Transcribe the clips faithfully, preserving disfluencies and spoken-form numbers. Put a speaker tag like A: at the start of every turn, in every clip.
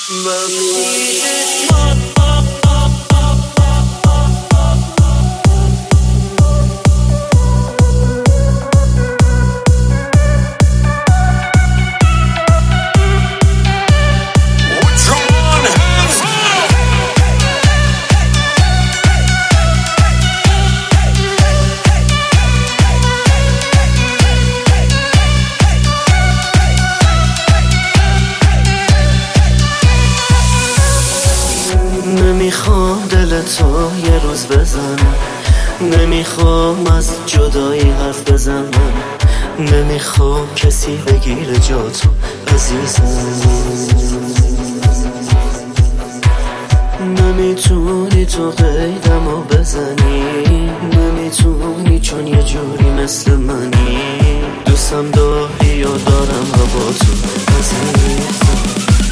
A: نمیخوام دل تو یه روز بزنم، نمیخوام از جدایی حرف بزنم، نمیخوام کسی بگیره جاتو عزیزم. نمیتونی تو قیدمو بزنی، نمیتونی چون یه جوری مثل منی، دوستم داری و دارم هوا تو عزیزم.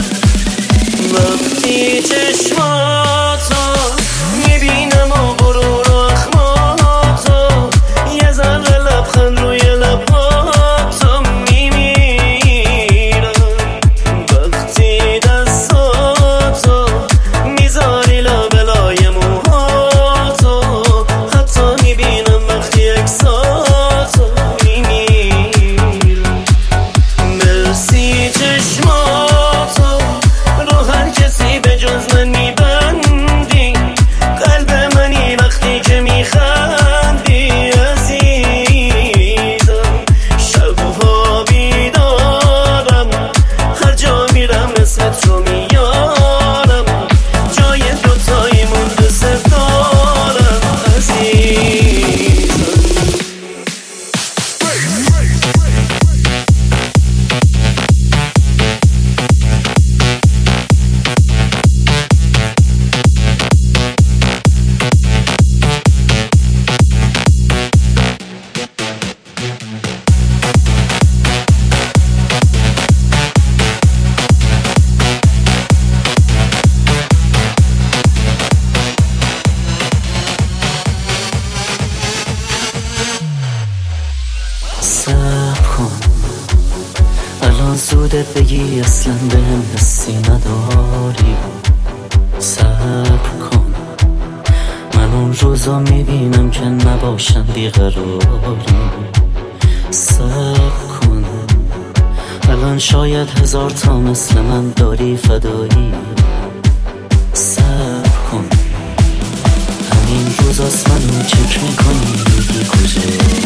A: وقتی چشماتو میبینم و غرور و اخماتو، یه ذره لبخند روی لباتو میمیرم. وقتی دستاتو میذاری لبلای موهاتو، حتی میبینم وقتی اکساتو میمیرم. مرسی چشماتو رو هر کسی به جز من میبندی، قلب منی وقتی که میخندی عزیزم. شبها بیدارم، هر جا میرم اسمت رو میارم، جای دوتاییمون دوست دارم عزیزم. صبر کن، الان زوده بگی اصلا بهم حسی نداری. صبر کن، من اون روزا میبینم که نباشم بیقراری. صبر کن، الان شاید هزار تا مثل من داری فدایی. صبر کن، همین روزاست منو چک میکنی میگی کجایی.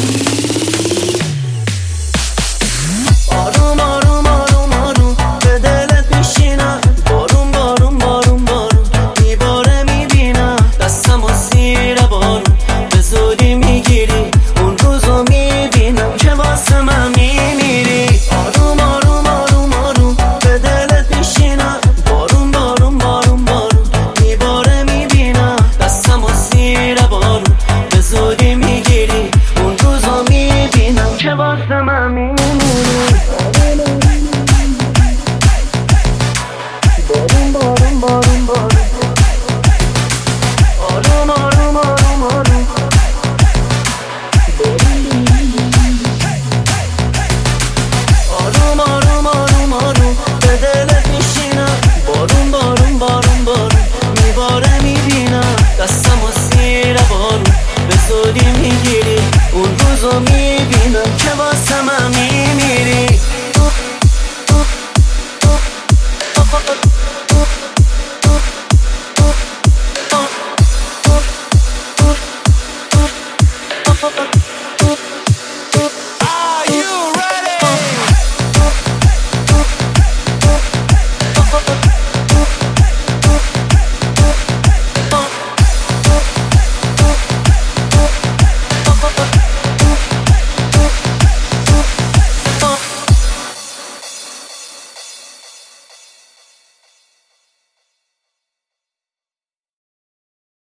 A: آروم آروم آروم آروم به دلت میشینم، بارون بارون بارون بارون میباره میبینم، دستم و زیر بارون به زودی میگیری، اون روزو میبینم که واسه من میمیری. آروم آروم آروم آروم به دلت میشینم، بارون بارون بارون بارون میباره میبینم، دستم و زیر بارون به زودی میگیری، اون روزو میبینم که واسه من میمیری. بارون بارون بارون بارون آروم آروم آروم آروم آروم آروم آروم آروم به دلت میشینم، بارون بارون بارون بارون میباره میبینم، دستم و زیر بارون به زودی میگیری، اون روزو میبینم که واسه من میمیری. Oh,